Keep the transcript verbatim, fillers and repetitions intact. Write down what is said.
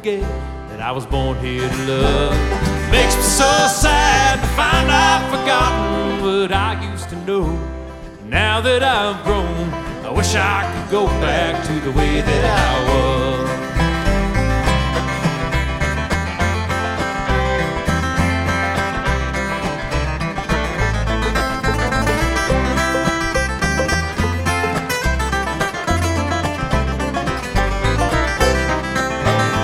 forget that I was born here to love. Makes me so sad to find I've forgotten what I used to know. Now that I've grown, I wish I could go back to the way that I was.